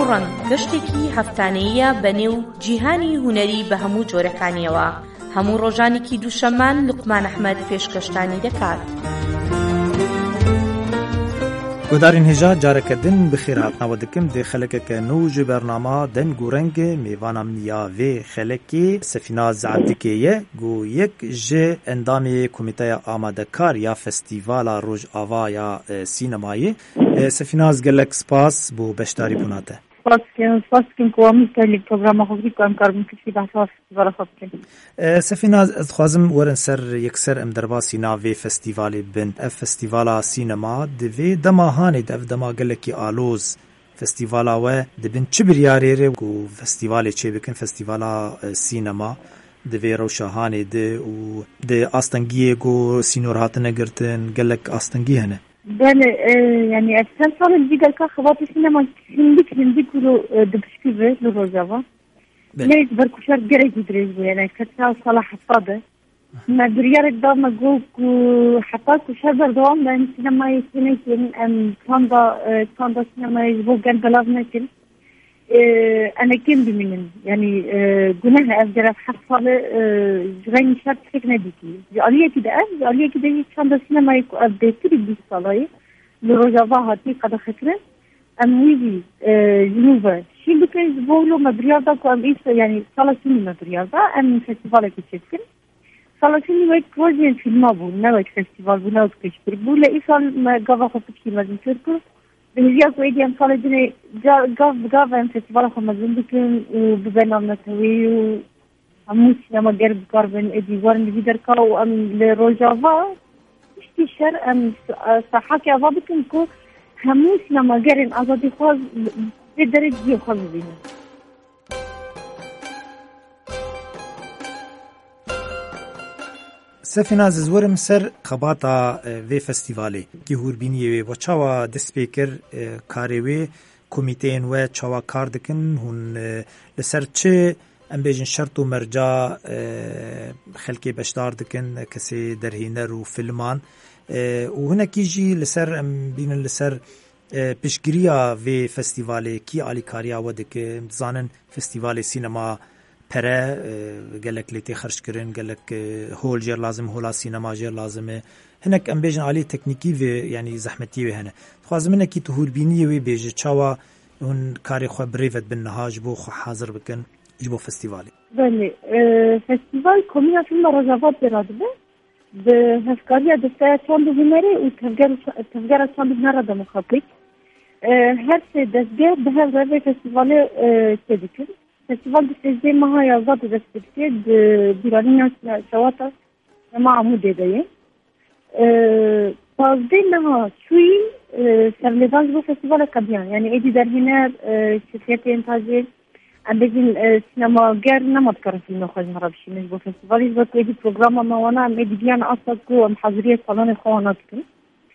ڕوڕەن گەشتێکی هەفتانەیە بەنێو جیهانی هونەری بە هەموو جۆرەکانیەوە. هەموو ڕۆژانێکی دووشەممان لوقمان ئەحمەد پێشکەشتانی دەکات. گۆدارین هێژا جارەکەدن بخێر هاتنەوە دکم دێ خەلەکەکە نو ji بەرنامە دەنگ و ڕەنگê mêvana miyavê xelekê Sefîna Zeebdikê got yek ji endamê Komîteya Amadekar ya Festîvala Rojava ya Sînemayê. Sefîna ez gelek spas bû beşdarî bûna te. Spas dikim ku em li programa xwe ku em karbin kişî behsa festîvala xwe bikin. Sefîna ez dixwazim werin ser yekser em derbasî navê festîvalê bin. Ev festîvala sînema divê dema hanê de ev dema gelekî aloz festîvala we dibin çi biryarê re ku festîvalê çêbikin festîvala sînema divê rewşa hanê de û di astengiyê ku sînor hatine girtin gelek astengî hene. Bene yani sen salê dîgelka xebatê sînema hindik û dipişkîve li Rojava. Lê berkuşar gerekî dirêj bû yani ketsa sala heta de. Me biryarek da me got ku heta ku şer berdewam ben sînemayê nekin em tanda sînemayê ji bo gel belav nekin. Enekin bimînin yani guneh ev gerek hed salê ji rengî şer tiştek nedîkî. Ji aliyekî de hiç tanda sînemayê ku ev bêtirî 20 salayê li Rojava hatî qedexekirin em wî jî ji nû ve şîn bikin ji bo me biryar da ku em îst yani sala sînî me biryar da em festîvalekî çêbikin. Sala sînî wek projeyên fîlma bû ne wek festîval bû ne wek pêşbirî bû li îsal me gava xwe pikî mezin kir ku Hizya ku êdî em salê dinê gav em festîvala xwe mezin bikin û bibe navnetewî û hemû sînemager bikarbin êdî warin li vî derka û em li Rojava tiştî şer em sahakê ava bikin ku hemû sînemagerên azadîxwaz vê derê ciyê xwe bibînin. Sefîna ez werim ser xebata vê festîvalê kî hûrbîniyê wê we çawa dest pê kir karê wê komîteyên we çawa kar dikin hûn li ser çi em bêjin şert û merca xelkê beşdar dikin kesê derhêner û filman û hinekî jî li ser em bînin li ser piştgiriya vê festîvalê kî alîkariya we dike dizanin festîvalê sînema pere gelek lê tê xerç kirin gelek hol jêr lazim hola sînema jêr lazim e hinek em bêjin alî teknîkî vê yanî zehmetiyê wê hene dixwazim hinekî tu hûrbîniyê wê bêje çawa hûn karê xwe birêvet bin niha ji bo xwe hazir bikin ji bo festîvalê. Belê festîval Komîna Fîlma Rojava pêra dibe bi hevkariya desteya çand û hunerê û tevgera çand û hunera demokratîk her sê destgeh bi hev revê festîvalê tê dikin. Festival de sezde maha yazda de desteklediği Biraniya Şavata ama Amudê de ye. Pazde maha çuyi serledan bu festivala kadiyan. Yani edi derhiner şirketi entajı ambezin sinema ger namat karafilme xwaz harabşimiz bu festivali ve edi programa mawana edi diyan asla ku am haziriye salonu xwana dikin.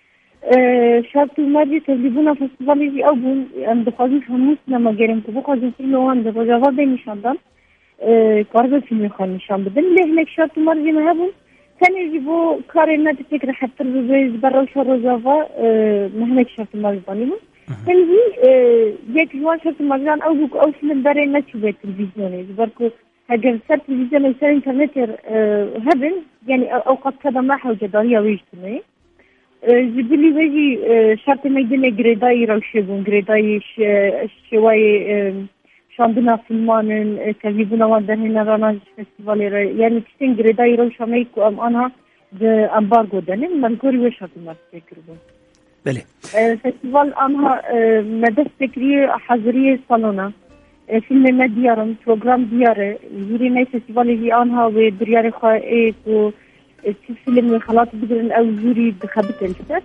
شرط ماجي تجربونا فستيفالي جي أبون أم دخازين هموس لما جريم كبو خازين فيلم وان ده رجاوا ده نشان دام كاربة فيلم خان نشان بدن ليه هناك شرط ماجي مهبون ثاني جيبو كارينا تفكر حتى الرجاز برا وش رجاوا مهناك شرط ماجي بانيمون ثاني جيك جوان شرط ماجي أو بوك أو فيلم برا نتشوفه تلفزيوني بركو هجر سر تلفزيون أو سر إنترنت هبن يعني أوقات كذا ما حوجة دارية ويجتمعي زبلی وجی شرط میدونه گریدایی روشه بون گریدایی شوای شاندنا فیلمانن تلویزیون وان در هنرانه فستیوالی را یعنی کسین گریدایی روشه می کو ام آنها به امبارگو دنیم من گوری و شرط مرسی کردم. بله. فستیوال آنها مدرس فکری حضوری سالونه فیلم مدیارم پروگرام دیاره زوری نه فستیوالی آنها و دریار خواهی کو فيلم خلاص بدرن أو زوري بخبط الكتاب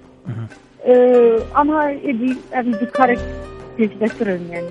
أنا إدي أبي ذكرك تذكرن يعني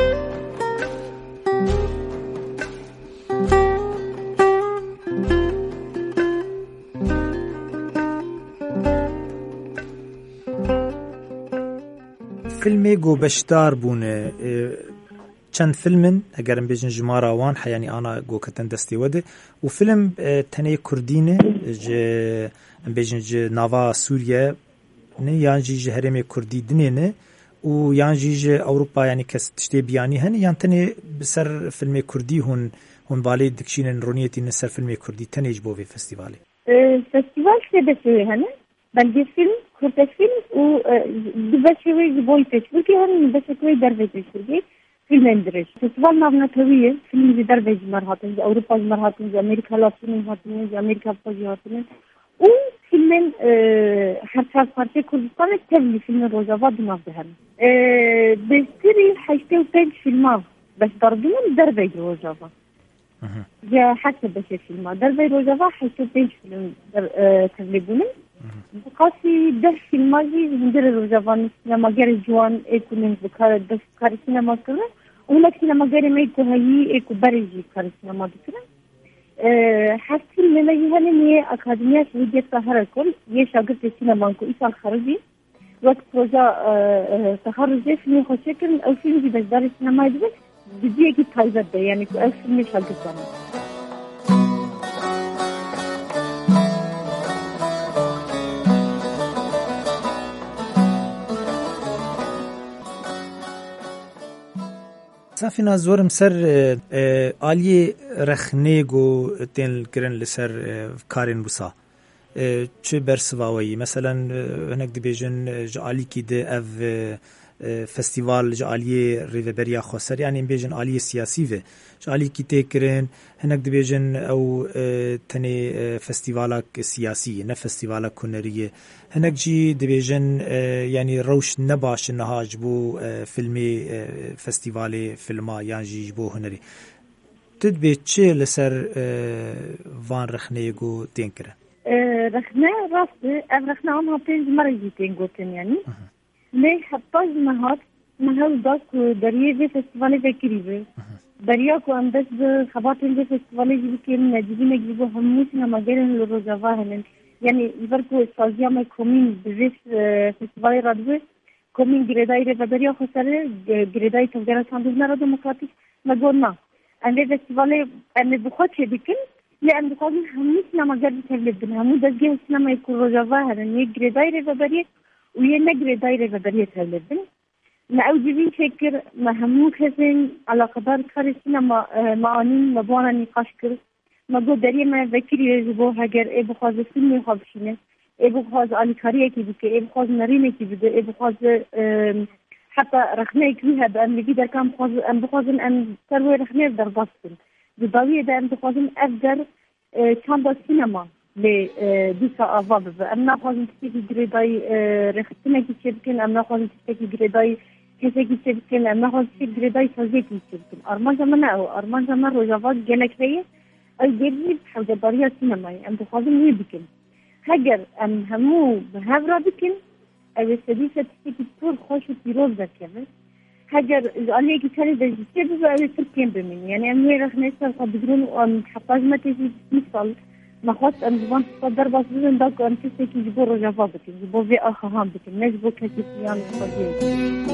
فيلمي جو بشدار بونه چند فیلمن اگرم بیشتر جماره وان حیانی آنا گوکتن دستی وده و فیلم تنه کردینه ج بیشتر ج نوا سوریه نه یعنی ج هرم کردی دنیه نه و یان جیج اوروپا یعنی کس تشتی بیانی هن یان تنه بسر فیلم کردی هون بالی دکشینن رونیتی نسر فیلم کردی تنه اجبو في فستیوالی فستیوال سبسوی هنه بلگی فیلم کرد فیلم و دبشوی زبوی تشوی که هن بسکوی دروی تشوی فیلم اندرش فستیوال نامنتویه فیلم دروی مرهاتن اوروپا مرهاتن امریکا لاتین مرهاتن امریکا پاجیاتن و فیلم هر چهار پارچه کردستان تبلی فیلم روزاوا دناف دهن بسیاری 85 فیلم بس دردون دروی روزاوا یا حتی بشه فیلم دروی روزاوا 85 فیلم تبلی بونن بقاسی 10 فیلمایی هندر روزاوا سینماگر جوان اکنون بکار دست کار سینما کنن اونک سینماگر میگه هایی اکو برجی کار سینما بکنن حتی ملاجی هنی اکادمیه سویدی سهر کل یه شاگرد سینما کو ایسال خارجی وقت پروژه تخرجی فیلم خوشی کن او فیلم دی بزدار سینمایی دیگه دیگه کی تایزد ده یعنی کو او فیلم شاگرد دارم. صافینا زورم سر آلی رخنیگو تن کرن لسر کارن بوسا چه برسواوی مثلا هنگ دیبیجن جالی کی ده اف فستیوال جالی ریوبریا خسر یعنی بیجن آلی سیاسی و جالی کی تکرن هنگ دیبیجن او تنی فستیوالک سیاسی نه فستیوالک کنریه هنگ جی دیبیجن یعنی روش نباش نهاج بو فیلمی فستیوالی فیلما یعنی جی بو هنری تدبی چه لسر وان رخنیگو تینکره رخنه راست اف رخنه هم هاتین مرجی تینگوتن یعنی نه حتی جمعات محل داد که دریه به فستیوال فکری به دریا که هم دست به خباتین به فستیوال جیبی که نجیبی نگیبو همون سینماگرن لروزاوا هنن یعنی ایور که سازیام کومین به فستیوال رادوه کومین گریدای رو دریا خسره گریدای تفجر ساندوزنا رو دموکراتیک نگون نه انده فستیوال انده بخواد چه بکن یه انده خواهی همون سینماگر بتولد بنا همون دستگاه سینمای لروزاوا هنن یک گریدای رو دریه و یه نگری دایره و دریه تولدن نه اوجبین شکر مهمو کسین علاقدار کار سینما معانین مبانا نقاش کرد مگو دریه من وکری رجبو اگر ای بخواز فیلمی خوابشینه ای بخواز آلیکاریه کی بکه ای بخواز نرینه کی بده ای بخواز حتی رخنه اکوی هده ام لگی در کام بخوازن ام سروی رخنه در باستن داویه ده ام بخوازن افگر چند سینما ل دوسا آوا ببه ام نخواهیم تشکی گریدای رختنه کی چه بکن ام نخواهیم تشکی گریدای کسی کی چه بکن ام نخواهیم تشکی گریدای سازی کی چه بکن آرمان زمان نه آرمان زمان روزاوا گلک ریه ای گردی حوضداری سینمایی ام بخواهیم نی بکن اگر ام همو به هفرا بکن ای سدی تشکی پور خوش و پیروز دکمه اگر آنی کی چنی دزیسته ببه ای ترکیم بمین یعنی ام یه رخنه سر خبرون و ام حفاظمتی مثال نخواست ام زبان صدر باز بزن دا که ام کسی که جبو روزاوا بکن جبو وی آخه هم بکن نه جبو کسی سیان خواهی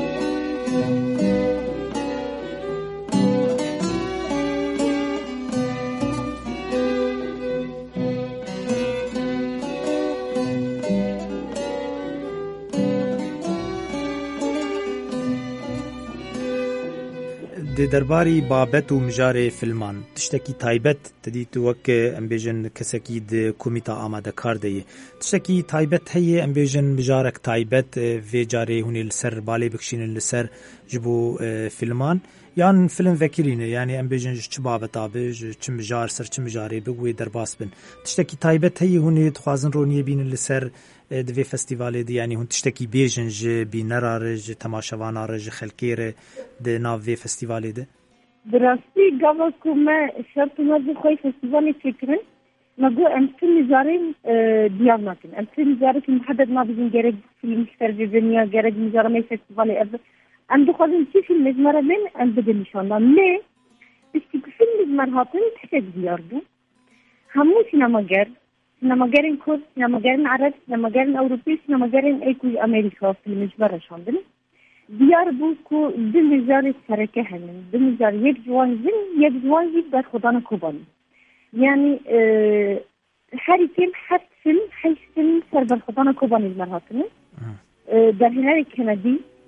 د درباری بابت و مجار فیلمان تشتکی تایبت تدی تو وک ام بیژن کسکی د کمیته آماده کار دی تشتکی تایبت هی ام بیژن مجارک تایبت و جاری هونی لسر بالی بکشین لسر جبو فیلمان یان فیلم وکیلینه یعنی ام بیژن چ بابت آبج چ مجار سر چ مجاری بگوی درباس بن تشتکی تایبت هی هونی تخوازن رونی بین لسر دوی فستیوالی دی یعنی هون تشتکی بیژن ج بینرارج تماشاوانارج خلکیره د ناوی فستیوالی ده دراستی گاوا کومه شرط مزه خوی فستیوالی فکرن مگو امتن نزاریم دیار نکن امتن نزاره که محدد ما بزن گرگ فیلم ترجمه گرگ نزاره می فستیوالی ام دخوازم چی فیلم نزماره من ام بده نشاندم نه استی که فیلم نزمار هاتن تشت دیار دو همو سینماگرین کرد سینماگرین عرب سینماگرین اوروپی سینماگرین ایکوی امریکا فیلم نزماره شاندن دیار بود که 2000 سرکه هنن 2000 یک جوان زن یک جوان زید در خدان کوبانی یعنی هر کم 7 فیلم 8 فیلم سر بر خدان کوبانی مرهاتنه در هنر کندی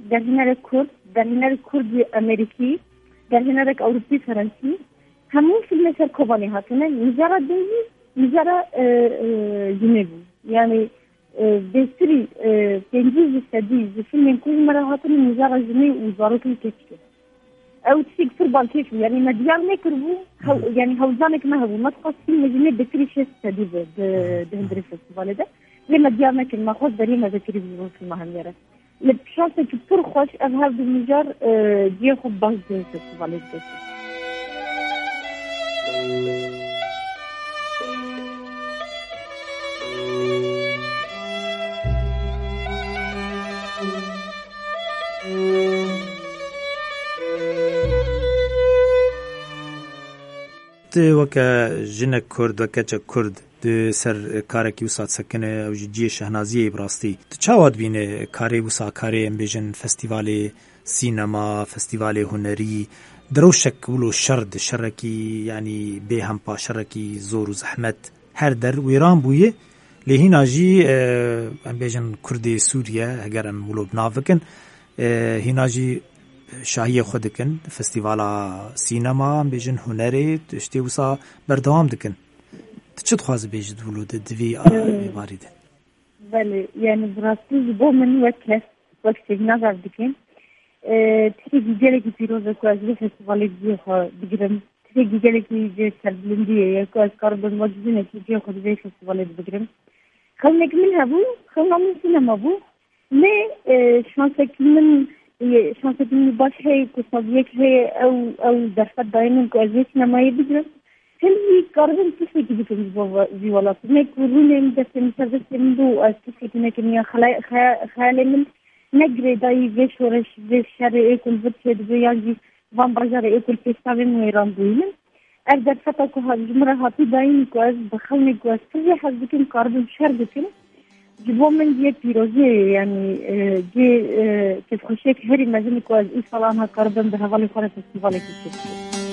در هنر کرد، در هنر کرد امریکی، در هنر اروپی فرانسی همون فیلم سر کوبانی هاتنه نظاره دنگی نظاره جنوب یعنی بسری تنجیز سدی فیلم کوی مرا هاتنه نظاره جنوب وزارتی کشتی او تشيك في بالكيف يعني ما ديار نكربو يعني هوزانك ما هو ما تقصين مجنة بسري شيء سدي بهندري فيستيفال ده لما ديار نكر ما خود بري ما ذكري بزرون في المهميرة لبشانسة كتير خوش أذهب بالمجار جي خود باش دي فيستيفال ده وکه جنک کرد و کچه کرد د سر کاری که وسات سکنه و جدی شهنازی براستی چاواد بینه کاری وسا کاری ام بیژن فستیوال سینما فستیوال هنری دروشک ولو شرد شرکی یعنی به هم پا شرکی زور و زحمت هر در ویران بویه لهینا جی ام بیژن کرد سوریه اگر ام ولو بنافکن هینا جی شاهی خود دکن فستیوالا سینما بیژن هنری تشتی وسا بردوام دکن چه خواست بیجد ولود دوی باری ده بله یعنی براستی با من وقت نظر دکن تیجی جلی که پیروزه که از فستیوالی جی خود بگیرم تیجی جلی که جی سربلندیه یا که از کاربن مجزینه که جی خود جی فستیوالی بگیرم خلنک من هبو خلنا من سینما بو نه شانسه که من شانسه که من باش هی کسابیک هی او درفت داینم که از سینمایی بگیرم هلی کاربن کسی که بکنی با زیوالات نکورونه دست میسرده سیمدو از کسی که نکنی خیال من نگره دایی و شورش و شر ایکل بچه و یعنی وان بازار ایکل پیستاوی میران بویمن از درفت که جمره هاتی دایی که از بخلنی که از کسی حد بکن کاربن شر بکن جبو من جه پیروزی یعنی جه تفخوشی که هری مزنی که از ای سالان ها کاربن به حوالی خانه فستیوالی کشید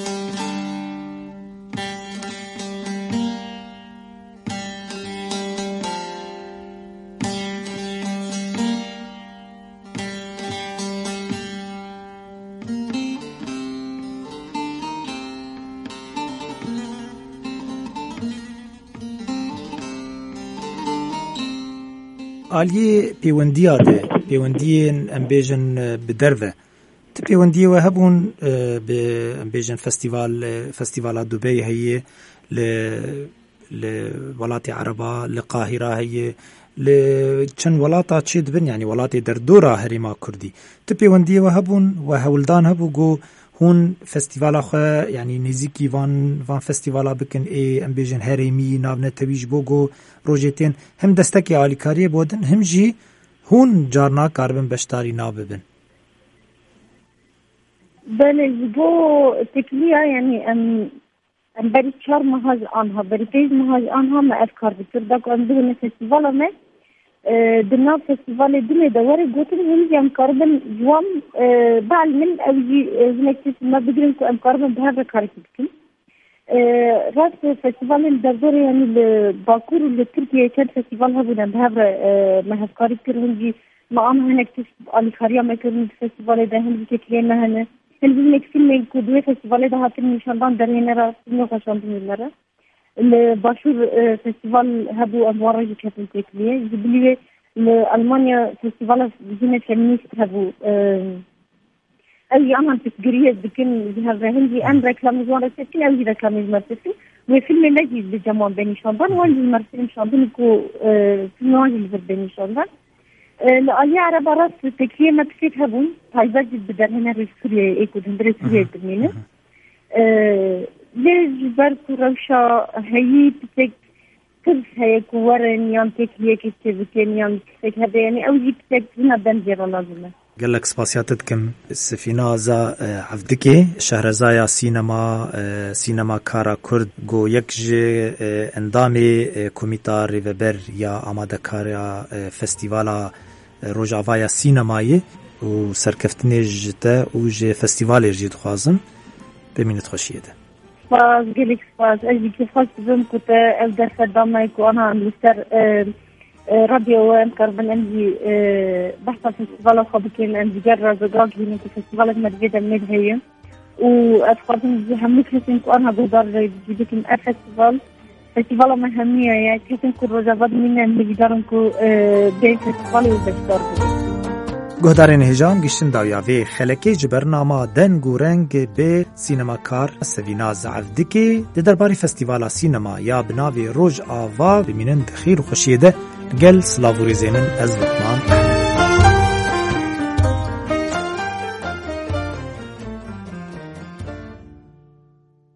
آلیه پیوندیه ده پیوندیه ام بیژن بدرده ت پیوندیه و هبون به ام بیژن فستیوال دبی هیه ل ولات عربا لقاهره هیه ل چن ولاتا چید بن یعنی ولات در دورا هریما کردی ت پیوندیه و هبون و هولدان هبو گو هون فستیوالا خو یعنی نزیکی وان فستیوالا بکن ای ام بیژن هریمی ناونه تویج بوگو روجتین هم دستکی آلیکاری بودن هم جی هون جارنا کاربن بشتاری ناببن بله بو تکلیه یعنی ام بری 4 ماه آنها بری 5 ماه آنها ما افکار بکر داک ام دونه فستیوالا ما دنا فستیوال دنیا دوره گوتن هم جام کاربن جوام بعلمن اوجی زنکتی ما بگیریم که ام کاربن به هر کاری بکن راست فستیوال در دوره یعنی باکور و ترکیه چند فستیوال ها بودن به هر مهفکاری کردن جی ما آم هنکتی آلیکاریا میکردن فستیوال ده هم که کلی مهنه هم زنک فیلم کدوی فستیوال ده هاتن نشاندان در اینه را فیلم خشاندن میلره الباشور فستیوال هبو أنوار جي كاتن تكليه جبليه لألمانيا فستيفال جينا فيمينيست هبو أي أنا تسجريه بكن هذا هندي أم ركلام زوار سكين أو ركلام زمرتسين وفيلم نجي بجمال بني شاندان وانجي مرسين شاندان كو فيلم وانجي بني شاندان لألي عرب راس تكليه ما بسيت هبون تايباج بدرهنا رسوريا إيكو دندري سوريا تمينه ليش بركو روشا هي بتك كل هي كورن يوم تكليه كتبتين يوم تك هذا يعني أوجي بتك هنا بنجر لازمه قال لك سباسياتكم السفينة زا عفدكي شهرزايا سينما كارا كرد جو يكج اندامي كوميتا ريفبر يا آماده كارا فستيوالا روجاوايا سينماي و سركفتني جتا و جي فستيوالي جي دخوازم بمينت خوشيده سپاس گلیک سپاس از اینکه خواست بهم که از درس دامنای که آنها لستر راديو ام كربن عندي بحث فيستيفال خابكين عندي جرى زجاج من فيستيفالات مدريد المدهية وأتفضل هم كريسين كأنها بدار جديد فيستيفال مهمية يعني كريسين كل رجابات منا مقدارن كو بين فيستيفال وبشتر گهدارین هجان گشتن داویاوی خلکی جبرنامه دنگ و رنگ به سینماکار سوینا زعفدکی ده درباری فستیوالا سینما یا بناوی روج آوا بمینند خیر و خوشیده گل سلاوری زیمن از لقمان